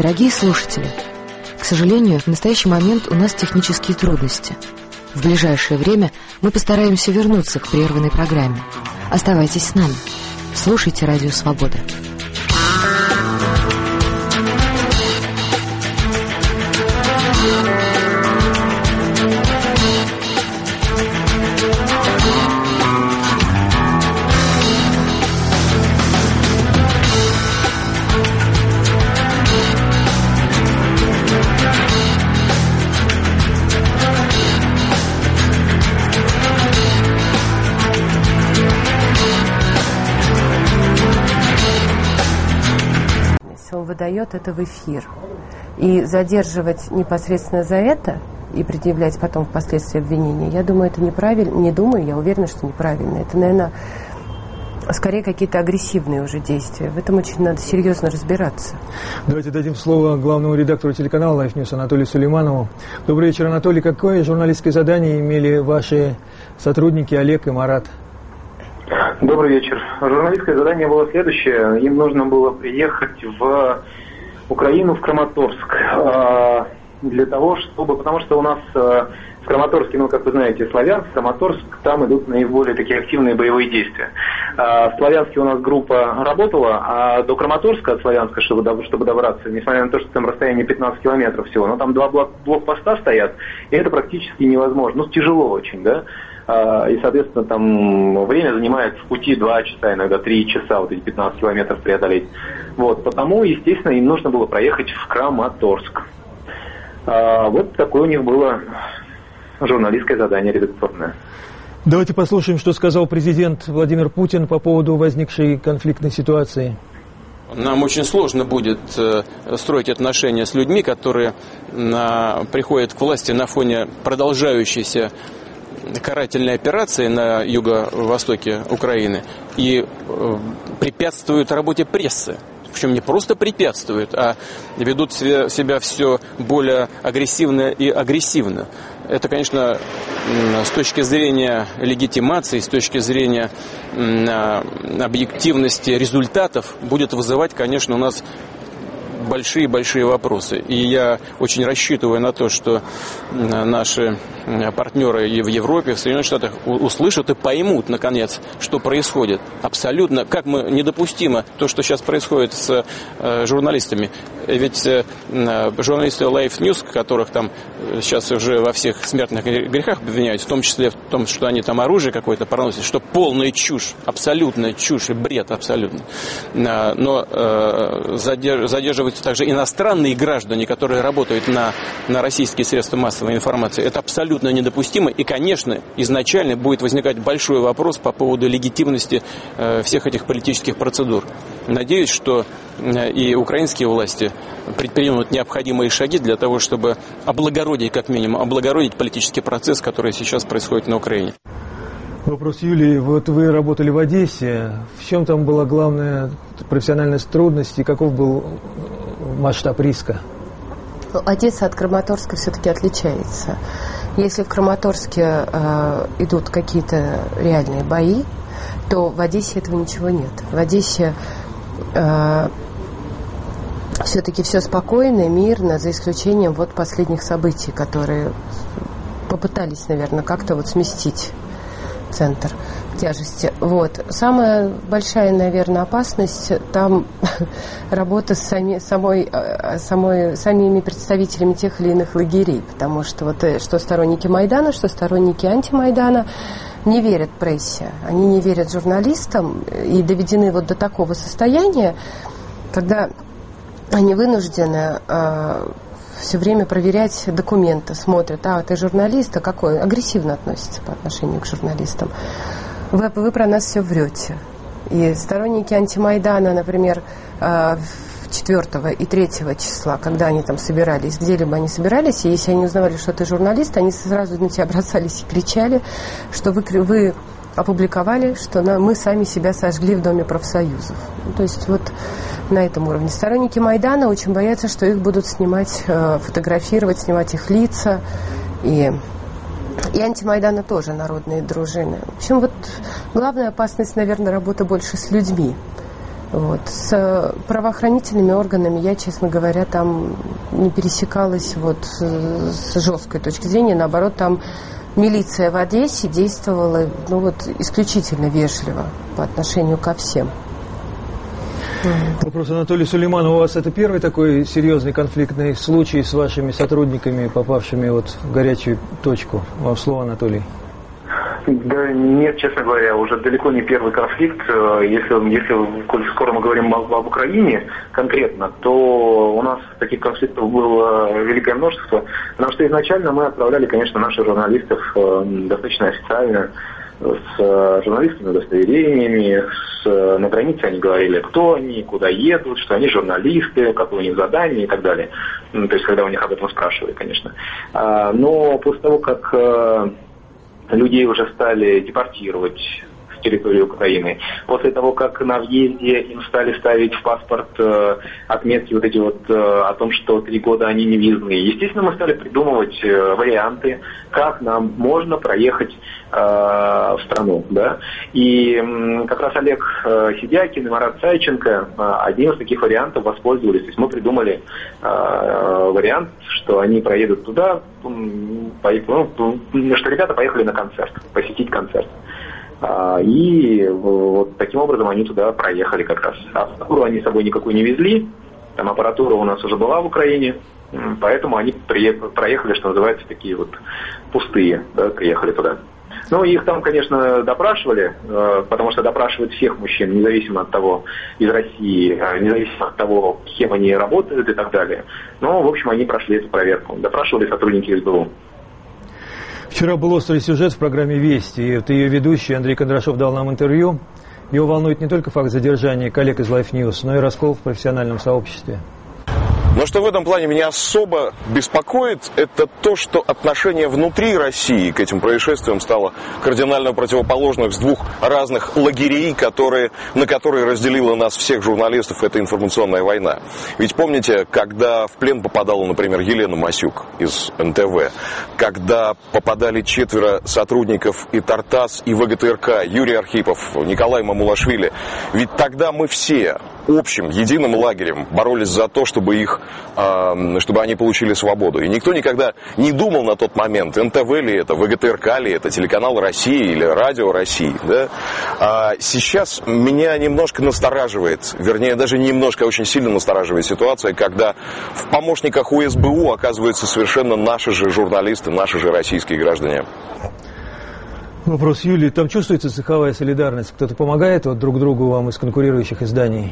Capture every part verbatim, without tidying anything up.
Дорогие слушатели, к сожалению, в настоящий момент у нас технические трудности. В ближайшее время мы постараемся вернуться к прерванной программе. Оставайтесь с нами. Слушайте Радио Свобода. Он выдает это в эфир. И задерживать непосредственно за это и предъявлять потом впоследствии обвинения, я думаю, это неправильно. Не думаю, я уверена, что неправильно. Это, наверное, скорее какие-то агрессивные уже действия. В этом очень надо серьезно разбираться. Давайте дадим слово главному редактору телеканала Life News Анатолию Сулейманову. Добрый вечер, Анатолий. Какое журналистское задание имели ваши сотрудники Олег и Марат? Добрый вечер. Журналистское задание было следующее. Им нужно было приехать в Украину, в Краматорск, для того, чтобы... Потому что у нас в Краматорске, ну, как вы знаете, Славянск, Краматорск, там идут наиболее такие активные боевые действия. В Славянске у нас группа работала, а до Краматорска от Славянска, чтобы, чтобы добраться, несмотря на то, что там расстояние пятнадцать километров всего, но там два блок, блокпоста стоят, и это практически невозможно. Ну, тяжело очень, да? И, соответственно, там время занимает в пути два часа, иногда три часа, вот эти пятнадцать километров преодолеть. Вот, потому, естественно, им нужно было проехать в Краматорск. Вот такое у них было журналистское задание редакционное. Давайте послушаем, что сказал президент Владимир Путин по поводу возникшей конфликтной ситуации. Нам очень сложно будет строить отношения с людьми, которые приходят к власти на фоне продолжающейся карательной операции на юго-востоке Украины и препятствуют работе прессы. Причем не просто препятствуют, а ведут себя все более агрессивно и агрессивно. Это, конечно, с точки зрения легитимации, с точки зрения объективности результатов будет вызывать, конечно, у нас большие-большие вопросы. И я очень рассчитываю на то, что наши партнеры и в Европе, в Соединенных Штатах услышат и поймут, наконец, что происходит. Абсолютно, как мы недопустимо то, что сейчас происходит с э, журналистами. Ведь э, журналисты Life News, которых там сейчас уже во всех смертных грехах обвиняют, в том числе в том, что они там оружие какое-то проносят, что полная чушь, абсолютная чушь и бред абсолютно. Но э, задерж, задерживаются также иностранные граждане, которые работают на, на российские средства массовой информации. Это абсолютно недопустимо. И, конечно, изначально будет возникать большой вопрос по поводу легитимности э, всех этих политических процедур. Надеюсь, что э, и украинские власти предпримут необходимые шаги для того, чтобы облагородить, как минимум, облагородить политический процесс, который сейчас происходит на Украине. Вопрос Юлии. Вот вы работали в Одессе. В чем там была главная профессиональная трудность и каков был масштаб риска? Одесса от Краматорска все-таки отличается. Если в Краматорске э, идут какие-то реальные бои, то в Одессе этого ничего нет. В Одессе э, все-таки все спокойно, мирно, за исключением вот последних событий, которые попытались, наверное, как-то вот сместить центр тяжести. Вот. Самая большая, наверное, опасность там работа с сами, самой, самой, самими представителями тех или иных лагерей, потому что вот что сторонники Майдана, что сторонники антимайдана не верят прессе, они не верят журналистам и доведены вот до такого состояния, когда они вынуждены э, все время проверять документы, смотрят, а ты журналист, а какой? Агрессивно относится по отношению к журналистам. Вы, вы про нас все врете. И сторонники антимайдана, например, четвёртого и третьего числа, когда они там собирались, где-либо они собирались, и если они узнавали, что ты журналист, они сразу на тебя бросались и кричали, что вы, вы опубликовали, что на, мы сами себя сожгли в Доме профсоюзов. Ну, то есть вот на этом уровне. Сторонники Майдана очень боятся, что их будут снимать, фотографировать, снимать их лица. И... И антимайдана тоже народные дружины. В общем, вот главная опасность, наверное, работа больше с людьми. Вот. С правоохранительными органами я, честно говоря, там не пересекалась вот с жесткой точки зрения. Наоборот, там милиция в Одессе действовала ну, вот, исключительно вежливо по отношению ко всем. Вопрос Анатолию Сулейманову. У вас это первый такой серьезный конфликтный случай с вашими сотрудниками, попавшими вот в горячую точку? Вам слово, Анатолий. Да нет, честно говоря, уже далеко не первый конфликт. Если, если коль скоро мы говорим об, об Украине конкретно, то у нас таких конфликтов было великое множество. Потому что изначально мы отправляли, конечно, наших журналистов достаточно официально, с журналистскими удостоверениями, с, на границе они говорили, кто они, куда едут, что они журналисты, какое у них задание и так далее. Ну, то есть, когда у них об этом спрашивали, конечно. А, но после того, как а, людей уже стали депортировать с территории Украины, после того, как на въезде им стали ставить в паспорт э, отметки вот эти вот э, о том, что три года они невизные, естественно, мы стали придумывать э, варианты, как нам можно проехать э, в страну, да. И э, как раз Олег э, Сидякин и Марат Сайченко э, одним из таких вариантов воспользовались. То есть мы придумали э, вариант, что они проедут туда, э, по, ну, что ребята поехали на концерт, посетить концерт. И вот таким образом они туда проехали как раз. Аппаратуру они с собой никакой не везли, там аппаратура у нас уже была в Украине, поэтому они проехали, что называется, такие вот пустые, да, приехали туда. Ну, их там, конечно, допрашивали, потому что допрашивают всех мужчин, независимо от того, из России, независимо от того, кем они работают и так далее. Но, в общем, они прошли эту проверку. Допрашивали сотрудники эс бэ у. Вчера был острый сюжет в программе «Вести», и вот ее ведущий Андрей Кондрашов дал нам интервью. Его волнует не только факт задержания коллег из Life News, но и раскол в профессиональном сообществе. Но что в этом плане меня особо беспокоит, это то, что отношение внутри России к этим происшествиям стало кардинально противоположным с двух разных лагерей, которые, на которые разделила нас всех журналистов эта информационная война. Ведь помните, когда в плен попадала, например, Елена Масюк из эн тэ вэ, когда попадали четверо сотрудников и Тартас, и вэ гэ тэ эр ка, Юрий Архипов, Николай Мамулашвили, ведь тогда мы все общим, единым лагерем боролись за то, чтобы их, э, чтобы они получили свободу. И никто никогда не думал на тот момент, эн тэ вэ ли это, вэ гэ тэ эр ка ли это, телеканал России или радио России. Да? А сейчас меня немножко настораживает, вернее, даже не немножко, а очень сильно настораживает ситуация, когда в помощниках у эс бэ у оказываются совершенно наши же журналисты, наши же российские граждане. Вопрос Юлии. Там чувствуется цеховая солидарность? Кто-то помогает вот друг другу вам из конкурирующих изданий?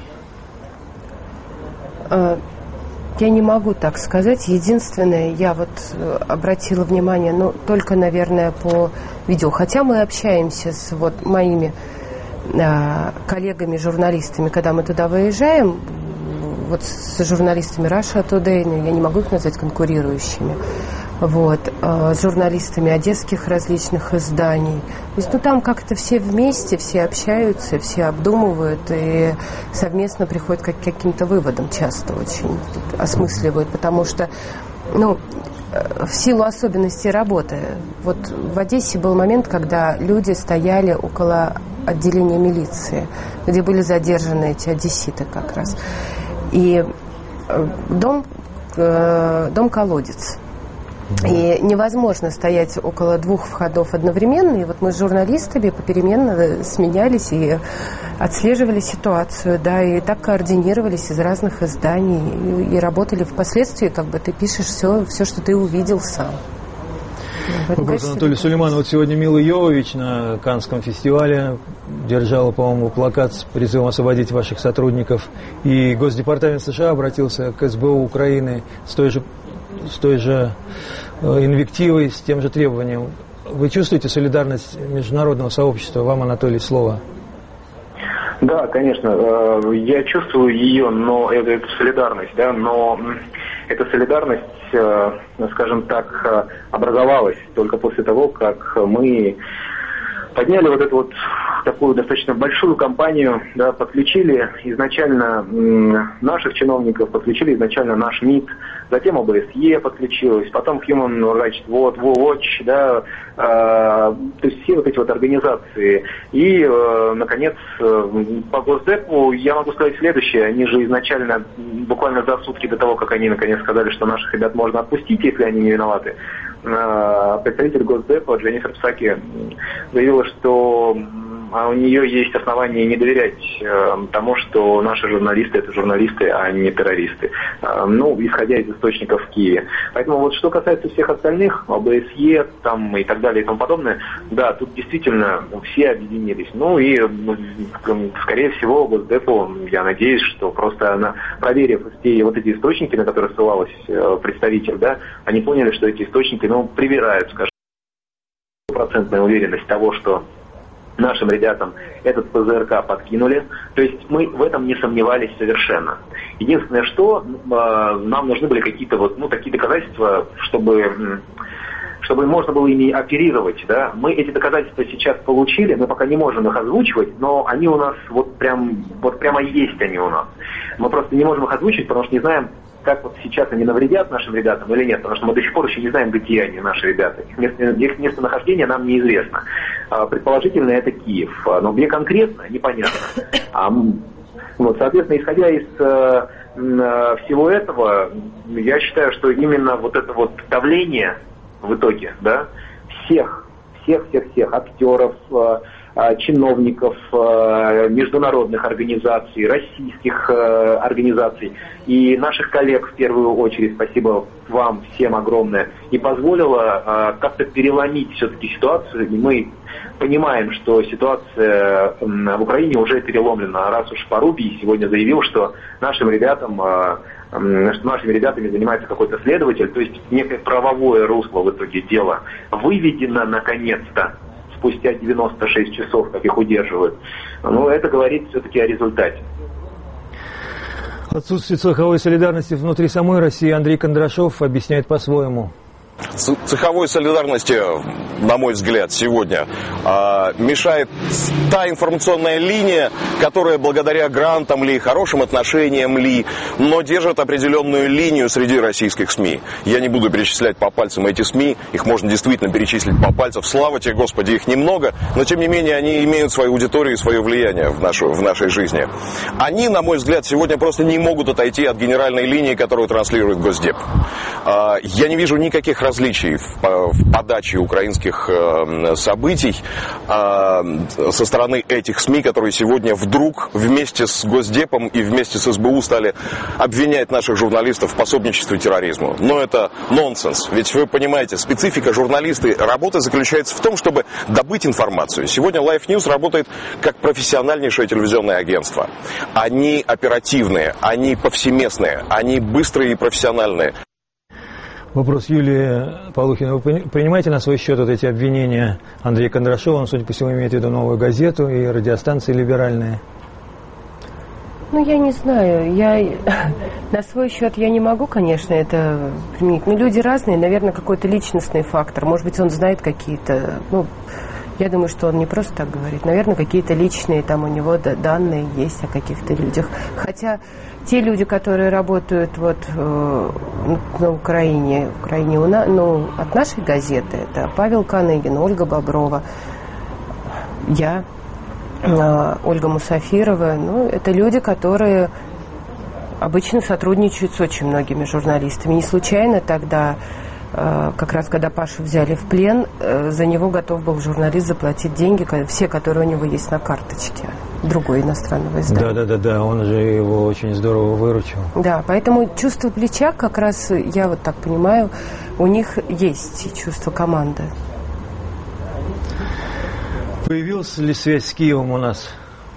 Я не могу так сказать. Единственное, я вот обратила внимание, ну, только, наверное, по видео. Хотя мы общаемся с вот моими а, коллегами-журналистами, когда мы туда выезжаем, вот с журналистами Russia Today, я не могу их назвать конкурирующими, вот, а, с журналистами одесских различных изданий. То есть, ну, там как-то все вместе, все общаются, все обдумывают и совместно приходят к каким-то выводам, часто очень осмысливают, потому что, ну, в силу особенностей работы. Вот в Одессе был момент, когда люди стояли около отделения милиции, где были задержаны эти одесситы как раз. И дом, дом-колодец. И невозможно стоять около двух входов одновременно. И вот мы с журналистами попеременно сменялись и отслеживали ситуацию, да, и так координировались из разных изданий. И, и работали впоследствии, как бы ты пишешь все, все, что ты увидел сам. Вопрос Анатолий Сулейманов. Вот сегодня Мила Йовович на Каннском фестивале держала, по-моему, плакат с призывом освободить ваших сотрудников. И Госдепартамент США обратился к эс бэ у Украины с той же с той же инвективой, с тем же требованием. Вы чувствуете солидарность международного сообщества? Вам, Анатолий, слово. Да, конечно, я чувствую ее, но это, это солидарность, да, но эта солидарность, скажем так, образовалась только после того, как мы подняли вот эту вот такую достаточно большую кампанию, да, подключили изначально м, наших чиновников, подключили изначально наш МИД, затем ОБСЕ подключилась, потом Human Rights Watch, да, э, то есть все вот эти вот организации. И, э, наконец, э, по Госдепу я могу сказать следующее. Они же изначально, буквально за сутки до того, как они наконец сказали, что наших ребят можно отпустить, если они не виноваты, э, представитель Госдепа Дженнифер Псаки заявила, что а у нее есть основания не доверять э, тому, что наши журналисты — это журналисты, а не террористы. Э, ну, исходя из источников в Киеве. Поэтому вот что касается всех остальных, ОБСЕ там и так далее и тому подобное, да, тут действительно все объединились. Ну и, скорее всего, Госдепу, я надеюсь, что просто она, проверив все вот эти источники, на которые ссылалась э, представитель, да, они поняли, что эти источники, ну, привирают, скажем, стопроцентная уверенность того, что нашим ребятам этот ПЗРК подкинули. То есть мы в этом не сомневались совершенно. Единственное, что э, нам нужны были какие-то вот, ну, такие доказательства, чтобы, чтобы можно было ими оперировать. Да? Мы эти доказательства сейчас получили, мы пока не можем их озвучивать, но они у нас вот, прям, вот прямо есть они у нас. Мы просто не можем их озвучить, потому что не знаем, как вот сейчас они навредят нашим ребятам или нет, потому что мы до сих пор еще не знаем, где они, наши ребята. Их, место, их местонахождение нам неизвестно. Предположительно, это Киев, но где конкретно, непонятно. Вот, соответственно, исходя из всего этого, я считаю, что именно вот это вот давление в итоге, да, всех, всех-всех-всех актеров, чиновников, международных организаций, российских организаций и наших коллег в первую очередь, спасибо вам всем огромное, и позволило как-то переломить все-таки ситуацию, и мы понимаем, что ситуация в Украине уже переломлена, раз уж Порубий сегодня заявил, что нашим ребятам, что нашими ребятами занимается какой-то следователь, то есть некое правовое русло в итоге дела выведено наконец-то, спустя девяносто шесть часов, как их удерживают. Но это говорит все-таки о результате. Отсутствие цеховой солидарности внутри самой России Андрей Кондрашов объясняет по-своему. Цеховой солидарности, на мой взгляд, сегодня э, мешает та информационная линия, которая благодаря грантам ли, хорошим отношениям ли, но держит определенную линию среди российских СМИ. Я не буду перечислять по пальцам эти СМИ, их можно действительно перечислить по пальцам. Слава тебе, Господи, их немного, но тем не менее они имеют свою аудиторию и свое влияние в, нашу, в нашей жизни. Они, на мой взгляд, сегодня просто не могут отойти от генеральной линии, которую транслирует Госдеп. Э, я не вижу никаких различий в, в подаче украинских э, событий э, со стороны этих СМИ, которые сегодня вдруг вместе с Госдепом и вместе с СБУ стали обвинять наших журналистов в пособничестве терроризму. Но это нонсенс. Ведь вы понимаете, специфика журналисты работы заключается в том, чтобы добыть информацию. Сегодня Life News работает как профессиональнейшее телевизионное агентство. Они оперативные, они повсеместные, они быстрые и профессиональные. Вопрос Юлии Полухиной. Вы принимаете на свой счет вот эти обвинения Андрея Кондрашова? Он, судя по всему, имеет в виду «Новую газету» и радиостанции либеральные. Ну, я не знаю. Я на свой счет я не могу, конечно, это применить. Но люди разные. Наверное, какой-то личностный фактор. Может быть, он знает какие-то... Ну, я думаю, что он не просто так говорит. Наверное, какие-то личные там у него данные есть о каких-то людях. Хотя те люди, которые работают вот э, на Украине, Украине у нас, ну, от нашей газеты, это Павел Каныгин, Ольга Боброва, я, э, Ольга Мусафирова. Ну, это люди, которые обычно сотрудничают с очень многими журналистами. Не случайно тогда... Как раз когда Пашу взяли в плен, за него готов был журналист заплатить деньги, все, которые у него есть на карточке другой иностранного издания. Да-да-да, он же его очень здорово выручил. Да, поэтому чувство плеча, как раз, я вот так понимаю, у них есть чувство команды. Появилась ли связь с Киевом у нас?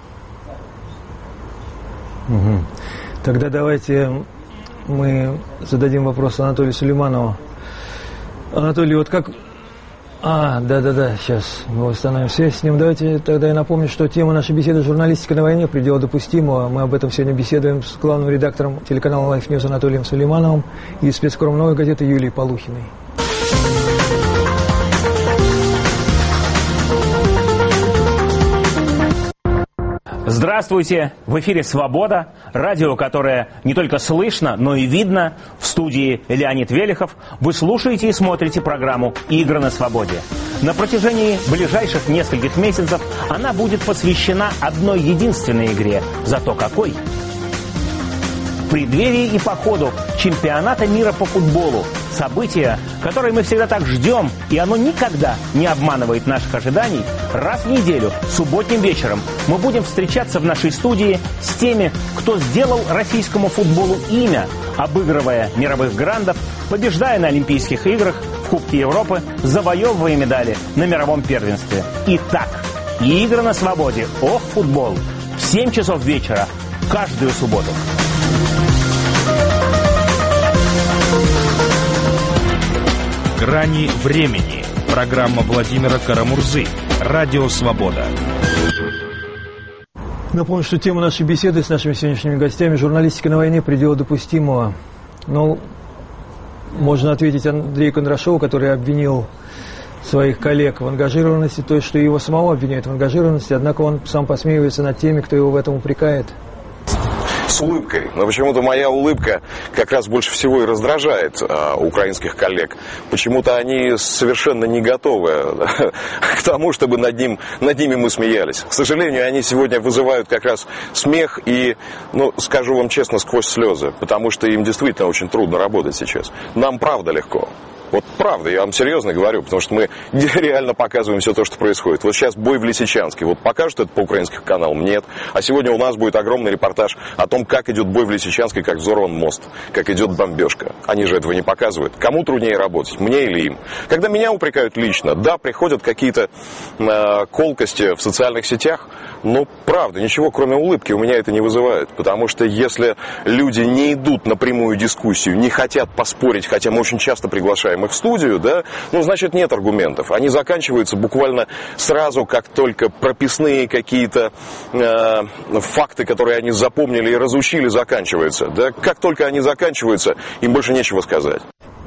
Угу. Тогда давайте мы зададим вопрос Анатолию Сулейманову. Анатолий, вот как... А, да-да-да, сейчас мы восстановим связь с ним. Давайте тогда я напомню, что тема нашей беседы «Журналистика на войне. Предел допустимого». Мы об этом сегодня беседуем с главным редактором телеканала Life News Анатолием Сулеймановым и спецкором «Новой газеты» Юлией Полухиной. Здравствуйте! В эфире «Свобода», радио, которое не только слышно, но и видно. В студии Леонид Велихов. Вы слушаете и смотрите программу «Игры на свободе». На протяжении ближайших нескольких месяцев она будет посвящена одной единственной игре. Зато какой? В преддверии и по ходу чемпионата мира по футболу. Событие, которое мы всегда так ждем, и оно никогда не обманывает наших ожиданий. Раз в неделю, субботним вечером, мы будем встречаться в нашей студии с теми, кто сделал российскому футболу имя, обыгрывая мировых грандов, побеждая на Олимпийских играх, в Кубке Европы, завоевывая медали на мировом первенстве. Итак, игры на свободе. Ох, футбол. В семь часов вечера, каждую субботу. «Грани времени». Программа Владимира Карамурзы. Радио «Свобода». Напомню, что тема нашей беседы с нашими сегодняшними гостями — журналистика на войне, предела допустимого. Но можно ответить Андрею Кондрашову, который обвинил своих коллег в ангажированности, то есть, что его самого обвиняют в ангажированности, однако он сам посмеивается над теми, кто его в этом упрекает. С улыбкой. Но почему-то моя улыбка как раз больше всего и раздражает а, украинских коллег. Почему-то они совершенно не готовы к тому, чтобы над, ним, над ними мы смеялись. К сожалению, они сегодня вызывают как раз смех и, ну, скажу вам честно, сквозь слезы. Потому что им действительно очень трудно работать сейчас. Нам правда легко. Вот правда, я вам серьезно говорю, потому что мы реально показываем все то, что происходит. Вот сейчас бой в Лисичанске. Вот покажут это по украинским каналам? Нет. А сегодня у нас будет огромный репортаж о том, как идет бой в Лисичанске, как взорван мост, как идет бомбежка. Они же этого не показывают. Кому труднее работать, мне или им? Когда меня упрекают лично, да, приходят какие-то э, колкости в социальных сетях, но правда, ничего кроме улыбки у меня это не вызывает. Потому что если люди не идут на прямую дискуссию, не хотят поспорить, хотя мы очень часто приглашаем их в студию, да, ну, значит, нет аргументов. Они заканчиваются буквально сразу, как только прописные какие-то э, факты, которые они запомнили и разучили, заканчиваются. Да, как только они заканчиваются, им больше нечего сказать.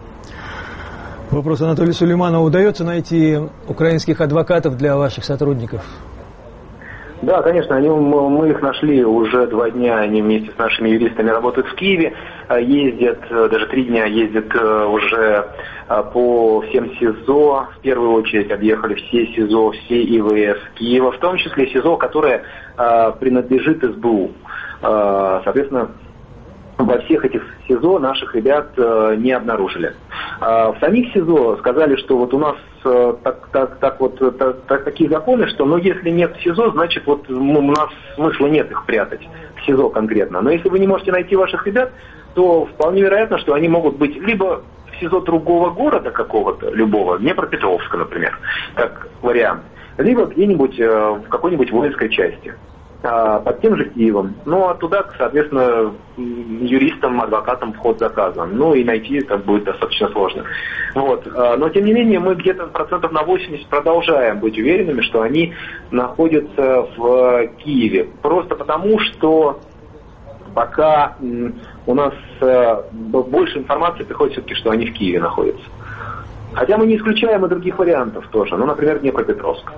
Вопрос Анатолию Сулейманову. Удается найти украинских адвокатов для ваших сотрудников? Да, конечно, они, мы их нашли уже два дня, они вместе с нашими юристами работают в Киеве, ездят, даже три дня ездят уже по всем СИЗО, в первую очередь объехали все СИЗО, все ИВС Киева, в том числе СИЗО, которое принадлежит СБУ. Соответственно, во всех этих СИЗО наших ребят э, не обнаружили. А в самих СИЗО сказали, что вот у нас э, так, так, так вот, так, так, такие законы, что ну, если нет СИЗО, значит вот у нас смысла нет их прятать в СИЗО конкретно. Но если вы не можете найти ваших ребят, то вполне вероятно, что они могут быть либо в СИЗО другого города какого-то, любого, Днепропетровска, например, как вариант, либо где-нибудь э, в какой-нибудь воинской части. Под тем же Киевом. Ну, а туда, соответственно, юристам, адвокатам вход заказан. Ну, и найти это будет достаточно сложно. Вот. Но, тем не менее, мы где-то процентов на восемьдесят продолжаем быть уверенными, что они находятся в Киеве. Просто потому, что пока у нас больше информации приходит все-таки, что они в Киеве находятся. Хотя мы не исключаем и других вариантов тоже. Ну, например, Днепропетровск.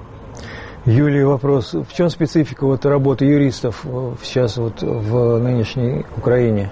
Юлия, вопрос. В чем специфика вот работы юристов сейчас вот в нынешней Украине?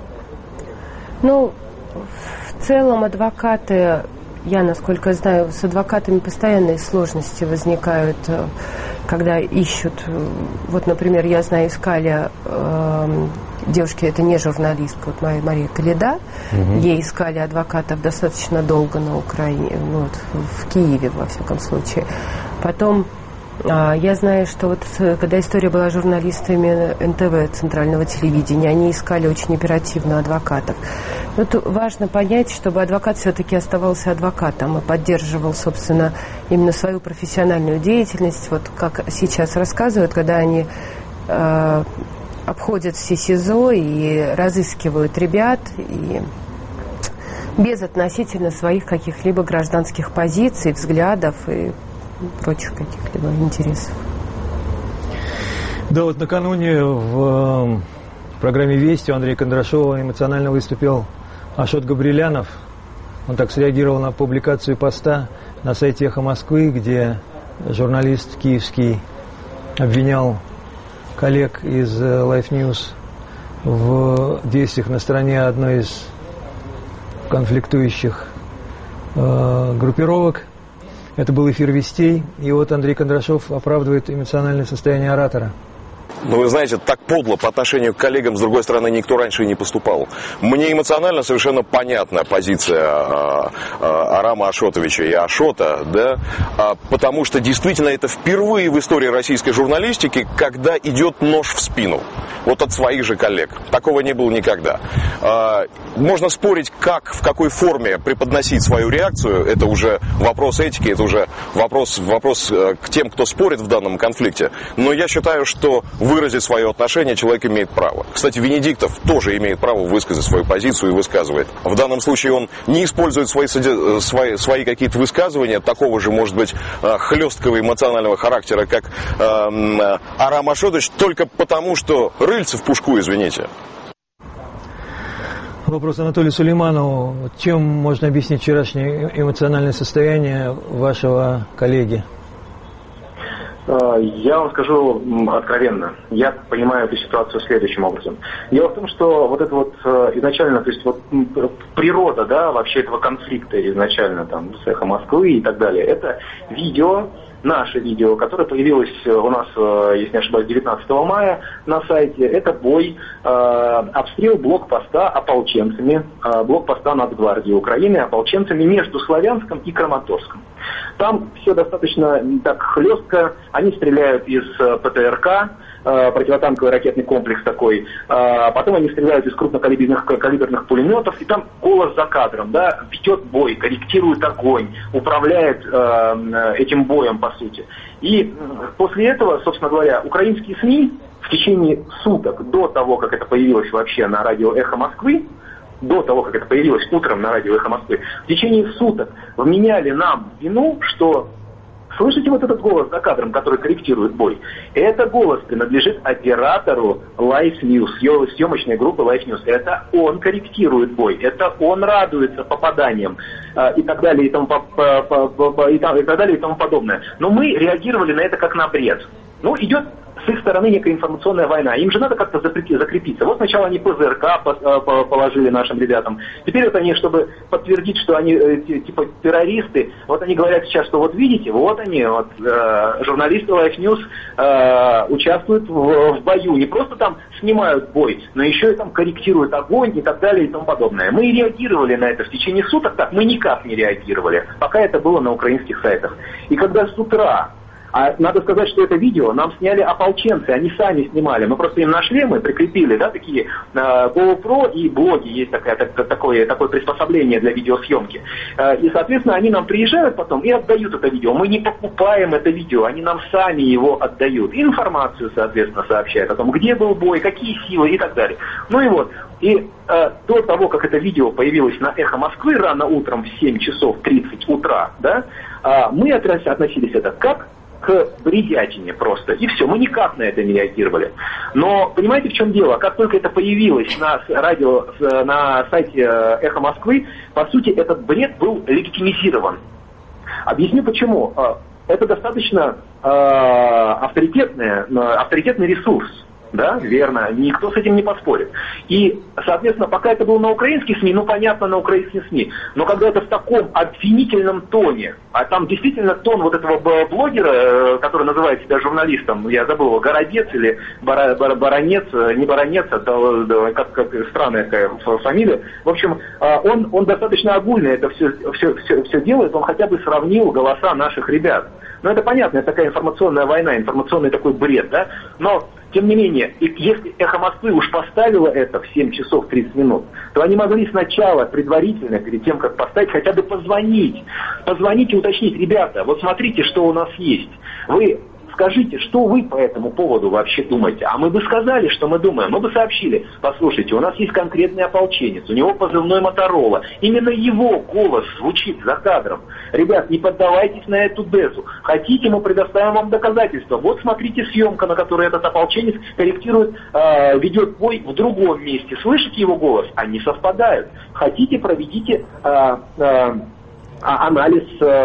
Ну, в целом адвокаты, я, насколько знаю, с адвокатами постоянные сложности возникают, когда ищут. Вот, например, я знаю, искали э, девушки, это не журналистка, вот Мария, Мария Каледа, угу. Ей искали адвокатов достаточно долго на Украине, ну, вот, в Киеве, во всяком случае. Потом я знаю, что вот когда история была журналистами эн тэ вэ, центрального телевидения, они искали очень оперативно адвокатов. Тут важно понять, чтобы адвокат все-таки оставался адвокатом и поддерживал, собственно, именно свою профессиональную деятельность. Вот как сейчас рассказывают, когда они э, обходят все СИЗО и разыскивают ребят, и без относительно своих каких-либо гражданских позиций, взглядов и прочих каких-либо интересов. Да, вот накануне в программе «Вести» у Андрея Кондрашова эмоционально выступил Ашот Габрилянов. Он так среагировал на публикацию поста на сайте «Эхо Москвы», где журналист киевский обвинял коллег из Life News в действиях на стороне одной из конфликтующих э, группировок. Это был эфир «Вестей», и вот Андрей Кондрашов оправдывает эмоциональное состояние оратора. Ну, вы знаете, так подло по отношению к коллегам, с другой стороны, никто раньше и не поступал. Мне эмоционально совершенно понятна позиция а, а, Арама Ашотовича и Ашота, да, а, потому что действительно это впервые в истории российской журналистики, когда идет нож в спину. Вот от своих же коллег. Такого не было никогда. А, можно спорить, как, в какой форме преподносить свою реакцию. Это уже вопрос этики, это уже вопрос, вопрос к тем, кто спорит в данном конфликте. Но я считаю, что выразить свое отношение человек имеет право. Кстати, Венедиктов тоже имеет право высказать свою позицию и высказывает. В данном случае он не использует свои, свои, свои какие-то высказывания такого же, может быть, хлесткого эмоционального характера, как э, Арам Ашотович, только потому, что рыльце в пушку, извините. Вопрос Анатолию Сулейманову. Чем можно объяснить вчерашнее эмоциональное состояние вашего коллеги? Я вам скажу откровенно, я понимаю эту ситуацию следующим образом. Дело в том, что вот это вот изначально, то есть вот природа, да, вообще этого конфликта изначально там с «Эхо Москвы» и так далее, это видео, наше видео, которое появилось у нас, если не ошибаюсь, девятнадцатого мая на сайте. Это бой, э, обстрел блокпоста ополченцами, э, блокпоста Нацгвардии Украины ополченцами между Славянском и Краматорском. Там все достаточно так хлестко. Они стреляют из ПТРК, э, противотанковый ракетный комплекс такой. Э, потом они стреляют из крупнокалиберных калиберных пулеметов. И там голос за кадром, да, ведет бой, корректирует огонь, управляет э, этим боем, по сути. И после этого, собственно говоря, украинские СМИ в течение суток до того, как это появилось вообще на радио «Эхо Москвы», до того, как это появилось утром на радио «Эхо Москвы», в течение суток вменяли нам вину, что слышите вот этот голос за кадром, который корректирует бой? Это голос принадлежит оператору Life News, съемочной группы Life News. Это он корректирует бой, это он радуется попаданиям э, и так далее и тому, по, по, по, по, и, там, и так далее и тому подобное. Но мы реагировали на это как на бред. Ну, идет с их стороны некая информационная война. Им же надо как-то закрепиться. Вот сначала они ПЗРК положили нашим ребятам. Теперь вот они, чтобы подтвердить, что они типа террористы, вот они говорят сейчас, что вот видите, вот они, вот, э, журналисты Life News э, участвуют в, в бою. Не просто там снимают бой, но еще и там корректируют огонь и так далее и тому подобное. Мы реагировали на это в течение суток, так мы никак не реагировали, пока это было на украинских сайтах. И когда с утра, а надо сказать, что это видео нам сняли ополченцы, они сами снимали. Мы просто им нашли, мы прикрепили, да, такие э, GoPro и блоги, есть такая, так, такое, такое приспособление для видеосъемки. Э, и, соответственно, они нам приезжают потом и отдают это видео. Мы не покупаем это видео, они нам сами его отдают. Информацию, соответственно, сообщают о том, где был бой, какие силы и так далее. Ну и вот. И э, до того, как это видео появилось на «Эхо Москвы» рано утром в семь часов тридцать утра, да, э, мы относились это как к бредятине просто. И все, мы никак на это не реагировали. Но понимаете, в чем дело? Как только это появилось на радио, на сайте «Эхо Москвы», по сути, этот бред был легитимизирован. Объясню почему. Это достаточно э, авторитетный, авторитетный ресурс. Да, верно, никто с этим не поспорит. И, соответственно, пока это было на украинских СМИ, ну, понятно, на украинских СМИ, но когда это в таком обвинительном тоне, а там действительно тон вот этого блогера, который называет себя журналистом, я забыл его, Городец или Бара, Бара, Баронец, не Баронец, а как, как странная такая фамилия, в общем, он, он достаточно огульно это все, все, все, все делает, он хотя бы сравнил голоса наших ребят. Ну, это понятно, это такая информационная война, информационный такой бред, да, но тем не менее, если «Эхо Москвы» уж поставило это в семь часов тридцать минут, то они могли сначала, предварительно, перед тем, как поставить, хотя бы позвонить. Позвонить и уточнить: ребята, вот смотрите, что у нас есть. Вы скажите, что вы по этому поводу вообще думаете? А мы бы сказали, что мы думаем. Мы бы сообщили: послушайте, у нас есть конкретный ополченец, у него позывной «Моторола». Именно его голос звучит за кадром. Ребят, не поддавайтесь на эту дезу. Хотите, мы предоставим вам доказательства. Вот смотрите съемка, на которой этот ополченец корректирует, э, ведет бой в другом месте. Слышите его голос? Они совпадают. Хотите, проведите э, э, анализ,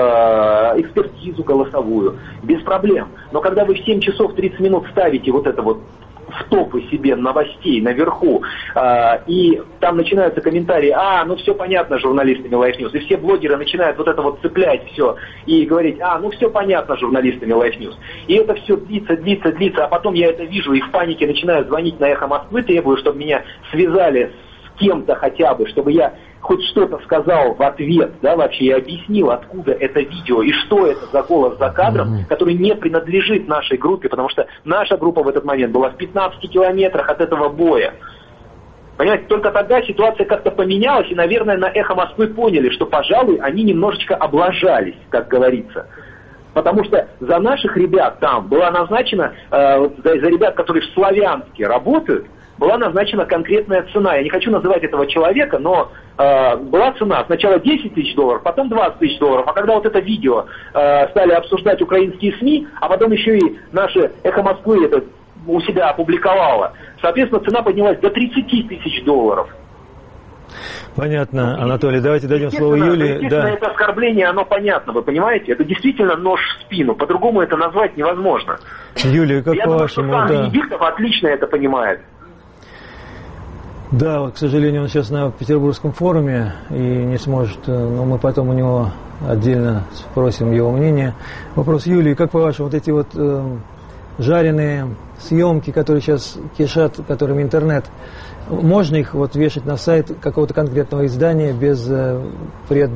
э, экспертизу голосовую. Без проблем. Но когда вы в семь часов тридцать минут ставите вот это вот в топы себе новостей наверху, э, и там начинаются комментарии: а, ну все понятно журналистами Life News, и все блогеры начинают вот это вот цеплять все и говорить: а, ну все понятно журналистами Life News. И это все длится, длится, длится, а потом я это вижу и в панике начинаю звонить на Эхо Москвы, требую, чтобы меня связали с кем-то хотя бы, чтобы я хоть что-то сказал в ответ, да, вообще, и объяснил, откуда это видео и что это за голос за кадром, mm-hmm. который не принадлежит нашей группе, потому что наша группа в этот момент была в пятнадцати километрах от этого боя. Понимаете, только тогда ситуация как-то поменялась, и, наверное, на Эхо Москвы поняли, что, пожалуй, они немножечко облажались, как говорится. Потому что за наших ребят там была назначена, э, за, за ребят, которые в Славянске работают, была назначена конкретная цена. Я не хочу называть этого человека, но э, была цена сначала десять тысяч долларов, потом двадцать тысяч долларов. А когда вот это видео э, стали обсуждать украинские СМИ, а потом еще и наше Эхо Москвы это у себя опубликовало, соответственно, цена поднялась до тридцати тысяч долларов. Понятно, Анатолий. Давайте дадим слово Юлии. Естественно, да. Это оскорбление, оно понятно, вы понимаете? Это действительно нож в спину. По-другому это назвать невозможно. Юлия, как Я по-вашему? думаю, что сам да. Венедиктов отлично это понимает. Да, вот, к сожалению, он сейчас на Петербургском форуме и не сможет, но мы потом у него отдельно спросим его мнение. Вопрос Юлии, как по-вашему, вот эти вот э, жареные съемки, которые сейчас кишат, которыми интернет, можно их вот вешать на сайт какого-то конкретного издания без э, пред...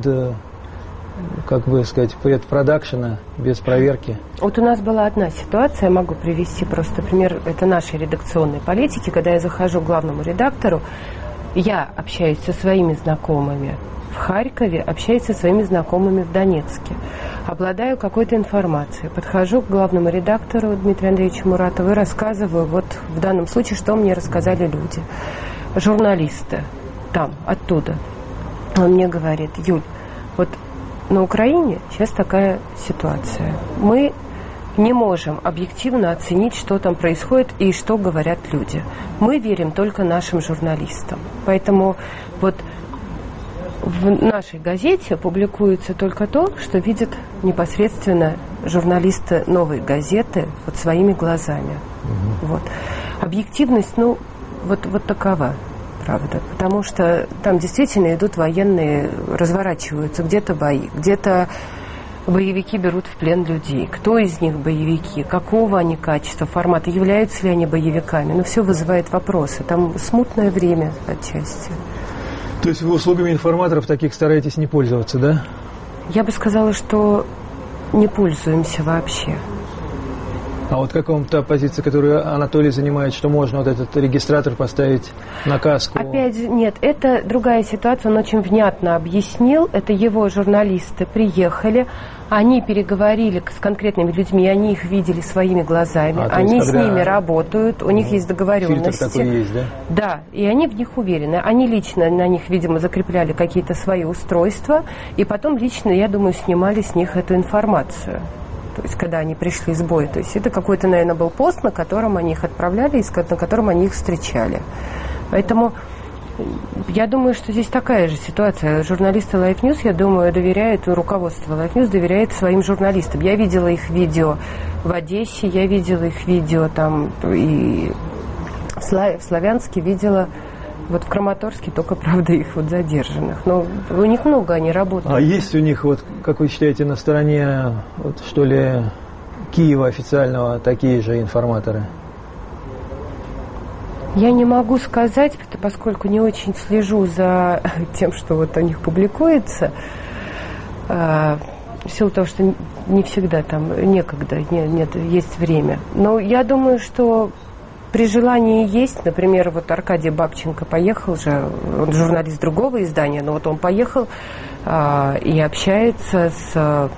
как бы сказать, предпродакшена, без проверки? Вот у нас была одна ситуация, я могу привести просто пример, это нашей редакционной политики, когда я захожу к главному редактору, я общаюсь со своими знакомыми в Харькове, общаюсь со своими знакомыми в Донецке, обладаю какой-то информацией, подхожу к главному редактору Дмитрию Андреевичу Муратову и рассказываю, вот в данном случае, что мне рассказали люди, журналисты там, оттуда. Он мне говорит: Юль, вот на Украине сейчас такая ситуация. Мы не можем объективно оценить, что там происходит и что говорят люди. Мы верим только нашим журналистам. Поэтому вот в нашей газете публикуется только то, что видят непосредственно журналисты «Новой газеты» вот своими глазами. Mm-hmm. Вот. Объективность, ну, вот, вот такова. Правда, потому что там действительно идут военные, разворачиваются где-то бои, где-то боевики берут в плен людей. Кто из них боевики, какого они качества, формата, являются ли они боевиками, но все вызывает вопросы. Там смутное время отчасти. То есть вы услугами информаторов таких стараетесь не пользоваться, да? Я бы сказала, что не пользуемся вообще. А вот как вам та позиция, которую Анатолий занимает, что можно вот этот регистратор поставить на каску? Опять же, нет, это другая ситуация, он очень внятно объяснил, это его журналисты приехали, они переговорили с конкретными людьми, они их видели своими глазами, а, они с ними работают, у ну, них есть договоренности. Фильтр такой есть, да? Да, и они в них уверены. Они лично на них, видимо, закрепляли какие-то свои устройства, и потом лично, я думаю, снимали с них эту информацию. То есть, когда они пришли с боя. То есть, это какой-то, наверное, был пост, на котором они их отправляли, на котором они их встречали. Поэтому я думаю, что здесь такая же ситуация. Журналисты Life News, я думаю, доверяют, руководство Life News доверяет своим журналистам. Я видела их видео в Одессе, я видела их видео там и в Славянске видела. Вот в Краматорске только, правда, их вот задержанных. Но у них много, они работают. А есть у них, вот, как вы считаете, на стороне, вот, что ли, Киева официального такие же информаторы? Я не могу сказать, поскольку не очень слежу за тем, что вот у них публикуется. В силу того, что не всегда там некогда, нет, нет, есть время. Но я думаю, что при желании есть, например, вот Аркадий Бабченко поехал же, он журналист другого издания, но вот он поехал а, и общается с а,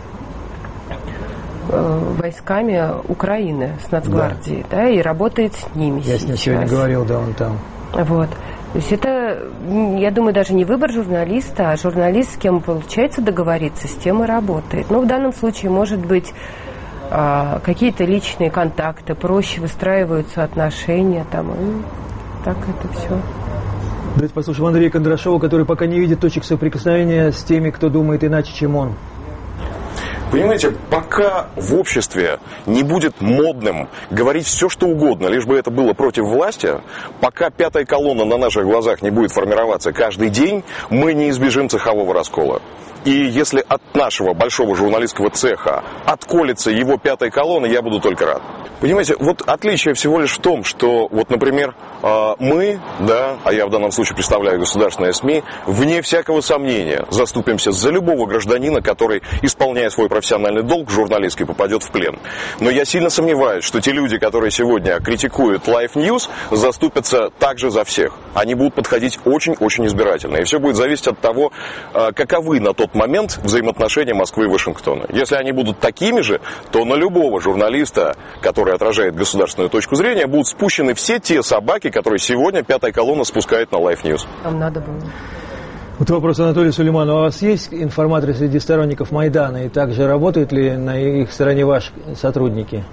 войсками Украины, с Нацгвардией, да. Да, и работает с ними. Я сейчас. с ним сегодня говорил, да, он там. Вот. То есть это, я думаю, даже не выбор журналиста, а журналист, с кем получается договориться, с тем и работает. Но в данном случае, может быть, какие-то личные контакты, проще выстраиваются отношения, там, и так это все. Давайте послушаем Андрея Кондрашова, который пока не видит точек соприкосновения с теми, кто думает иначе, чем он. Понимаете, пока в обществе не будет модным говорить все, что угодно, лишь бы это было против власти, пока пятая колонна на наших глазах не будет формироваться каждый день, мы не избежим цехового раскола. И если от нашего большого журналистского цеха отколется его пятая колонна, я буду только рад. Понимаете, вот отличие всего лишь в том, что, вот, например, мы, да, а я в данном случае представляю государственные СМИ, вне всякого сомнения заступимся за любого гражданина, который, исполняя свой профессиональный долг журналистский, попадет в плен. Но я сильно сомневаюсь, что те люди, которые сегодня критикуют Life News, заступятся также за всех. Они будут подходить очень-очень избирательно. И все будет зависеть от того, каковы на тот момент взаимоотношения Москвы и Вашингтона. Если они будут такими же, то на любого журналиста, который отражает государственную точку зрения, будут спущены все те собаки, которые сегодня пятая колонна спускает на Life News. Там надо было. Вот вопрос Анатолию Сулейману. У вас есть информаторы среди сторонников Майдана? И также работают ли на их стороне ваши сотрудники?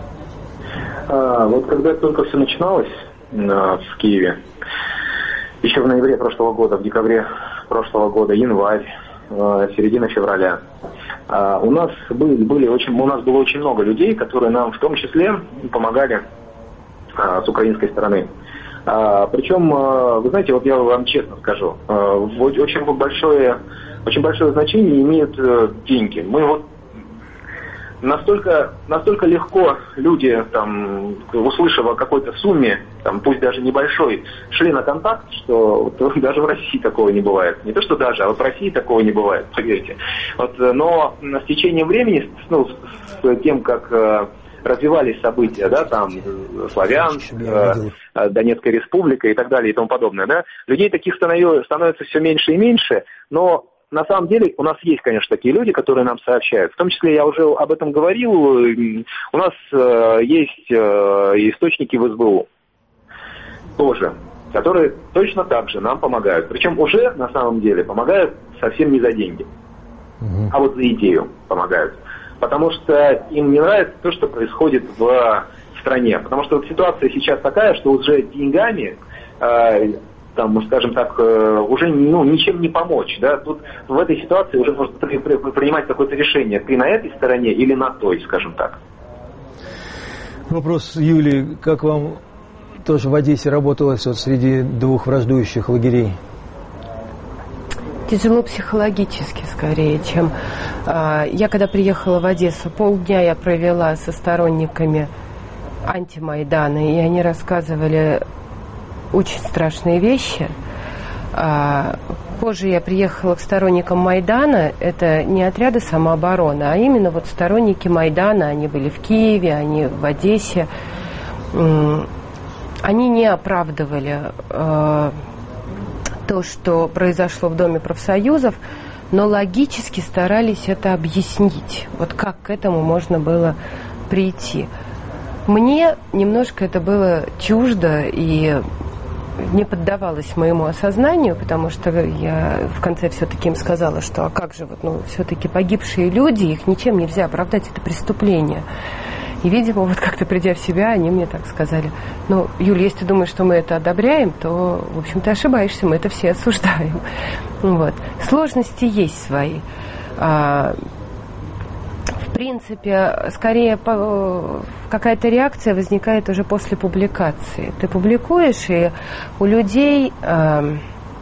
А, вот когда только все начиналось а, в Киеве, еще в ноябре прошлого года, в декабре прошлого года, январь, а, середина февраля, а, у нас были, были очень, у нас было очень много людей, которые нам в том числе помогали а, с украинской стороны. А, причем, а, вы знаете, вот я вам честно скажу, а, очень большое, очень большое значение имеют а, деньги. Мы вот настолько, настолько легко люди, там, услышав о какой-то сумме, там, пусть даже небольшой, шли на контакт, что вот, даже в России такого не бывает. Не то, что даже, а вот в России такого не бывает, поверьте. Вот, но с течением времени, ну, с, с тем, как э, развивались события, да, там, Славянск, э, Донецкая республика и так далее и тому подобное, да, людей таких становилось, становится все меньше и меньше, но на самом деле у нас есть, конечно, такие люди, которые нам сообщают. В том числе я уже об этом говорил. У нас э, есть э, источники в эс бэ у тоже, которые точно так же нам помогают. Причем уже на самом деле помогают совсем не за деньги, угу. а вот за идею помогают. Потому что им не нравится то, что происходит в стране. Потому что вот ситуация сейчас такая, что уже деньгами... Э, там, скажем так, уже ну, ничем не помочь. Да? Тут в этой ситуации уже нужно принимать какое-то решение. Ты на этой стороне или на той, скажем так. Вопрос Юлии. Как вам тоже в Одессе работалось вот среди двух враждующих лагерей? Тяжело психологически, скорее, чем... Э, я когда приехала в Одессу, полдня я провела со сторонниками антимайдана, и они рассказывали... очень страшные вещи. Позже я приехала к сторонникам Майдана. Это не отряды самообороны, а именно вот сторонники Майдана. Они были в Киеве, они в Одессе. Они не оправдывали то, что произошло в Доме профсоюзов, но логически старались это объяснить. Вот как к этому можно было прийти. Мне немножко это было чуждо и не поддавалось моему осознанию, потому что я в конце все-таки им сказала, что а как же, вот, ну, все-таки погибшие люди, их ничем нельзя оправдать, это преступление. И, видимо, вот как-то придя в себя, они мне так сказали: ну, Юль, если ты думаешь, что мы это одобряем, то, в общем, ты ошибаешься, мы это все осуждаем. Вот. Сложности есть свои. В принципе, скорее какая-то реакция возникает уже после публикации. Ты публикуешь, и у людей э,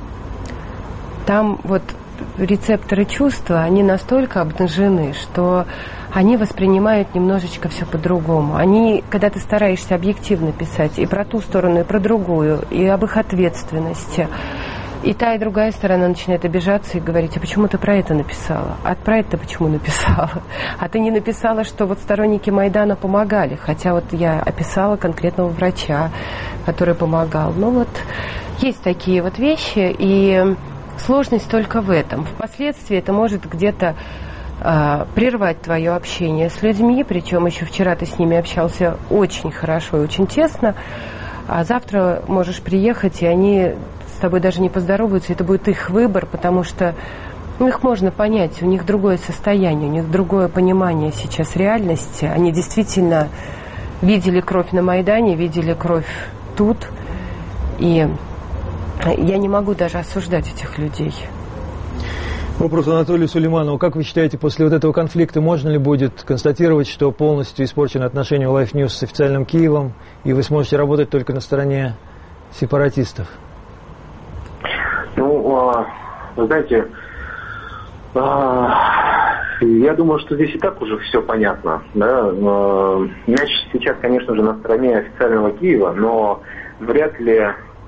там вот рецепторы чувства, они настолько обнажены, что они воспринимают немножечко все по-другому. Они, когда ты стараешься объективно писать и про ту сторону, и про другую, и об их ответственности, и та, и другая сторона начинает обижаться и говорить: а почему ты про это написала? А про это почему написала? А ты не написала, что вот сторонники Майдана помогали. Хотя вот я описала конкретного врача, который помогал. Ну вот, есть такие вот вещи, и сложность только в этом. Впоследствии это может где-то э, прервать твое общение с людьми, причем еще вчера ты с ними общался очень хорошо и очень тесно, а завтра можешь приехать, и они... с тобой даже не поздороваются, это будет их выбор, потому что ну, их можно понять, у них другое состояние, у них другое понимание сейчас реальности. Они действительно видели кровь на Майдане, видели кровь тут, и я не могу даже осуждать этих людей. Вопрос Анатолию Сулейманову. Как вы считаете, после вот этого конфликта можно ли будет констатировать, что полностью испорчены отношения у Life News с официальным Киевом, и вы сможете работать только на стороне сепаратистов? Ну, вы знаете, я думаю, что здесь и так уже все понятно. Да? Мяч сейчас, конечно же, на стороне официального Киева, но вряд ли...